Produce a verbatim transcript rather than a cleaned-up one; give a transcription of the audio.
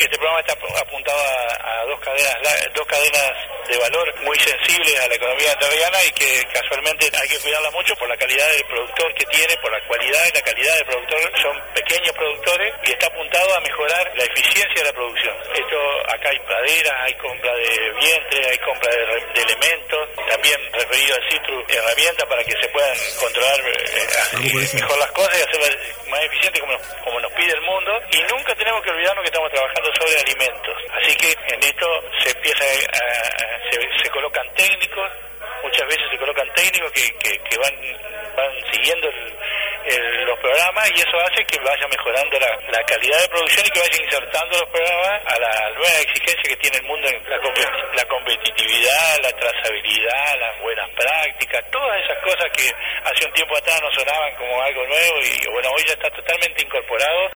Este programa está apuntado a, a dos cadenas dos cadenas de valor muy sensibles a la economía entrerriana y que casualmente hay que cuidarla mucho por la calidad del productor que tiene, por la cualidad y la calidad del productor. Son pequeños productores y está apuntado a mejorar la eficiencia de la producción. Esto, acá hay praderas, hay compra de vientre, hay compra de, de elementos, también referido al Citrus, herramientas para que se puedan controlar eh, mejor las cosas y hacerlas más eficientes como, como nos pide el mundo. Y nunca tenemos que olvidarnos que estamos trabajando sobre alimentos. Así que en esto se empieza a, a se, se colocan técnicos, muchas veces se colocan técnicos que, que, que van van siguiendo el, el, los programas y eso hace que vaya mejorando la, la calidad de producción y que vaya insertando los programas a la nueva exigencia que tiene el mundo en la, la competitividad, la trazabilidad, las buenas prácticas, todas esas cosas que hace un tiempo atrás nos sonaban como algo nuevo y bueno, hoy ya está totalmente incorporado.